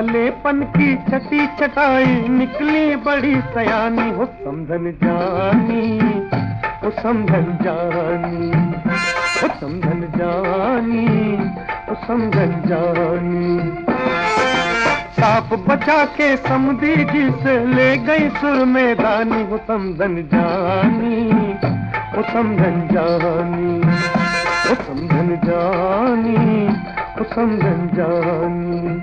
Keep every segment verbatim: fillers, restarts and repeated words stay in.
कालेपन की छटी छटाई निकली बड़ी सयानी हो समझन जानी, हो समझन जानी, हो समझन जानी, हो समझन जानी। सांप बचा के समधी जी से ले गई सुर मैदानी हो समझन जानी, हो समझन जानी, हो समझन जानी, हो समझन जानी।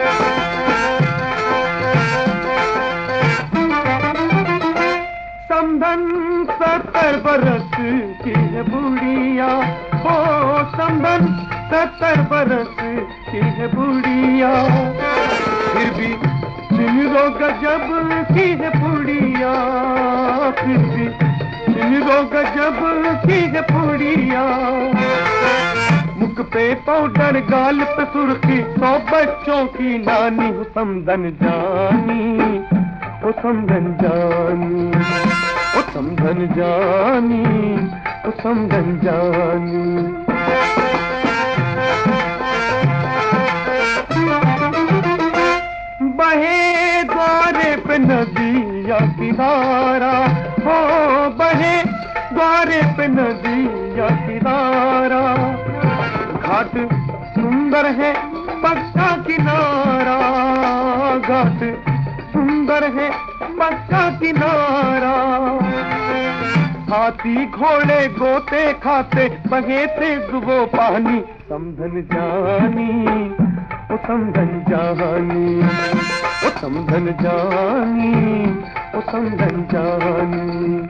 समधन सत्तर बरस की है बुढ़िया हो, समधन सत्तर बरस की है बुढ़िया, फिर भी सिमरो गजब की है बुढ़िया, फिर भी सिमरो गजब की है बुढ़िया। मुख पे पाउडर गाल पे सुर्खी सौ बच्चों की नानी हो समधन जानी, हो समझन जानी, हो समझन जानी, हो समझन जानी। बहे द्वारे पे नदिया की धारा हो, बहे द्वारे पे नदिया की धारा, घाट सुंदर है पक्का किनारा, घाट सुंदर है पक्का किनारा। हाथी घोड़े गोते खाते बहे थे वो पानी समझन जानी, ओ समझन जानी, ओ समझन जानी, ओ समझन जानी।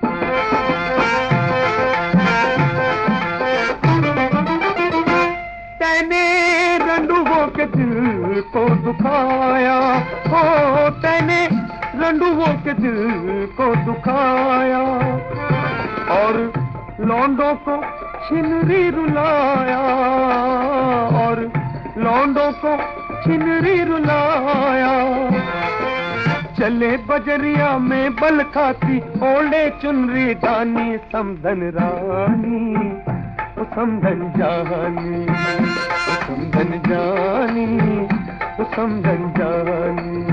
तैने रंडुओं के दिल को दुखाया हो, तैने रंडुओं के दिल को दुखाया, और लौंडों को छिनरी रुलाया, और लौंडों को छिनरी रुलाया। चले बजरिया में बल खाती ओढ़े चुनरी दानी समधन रानी, ओ समधन जानी, ओ समधन जानी, ओ समधन जानी।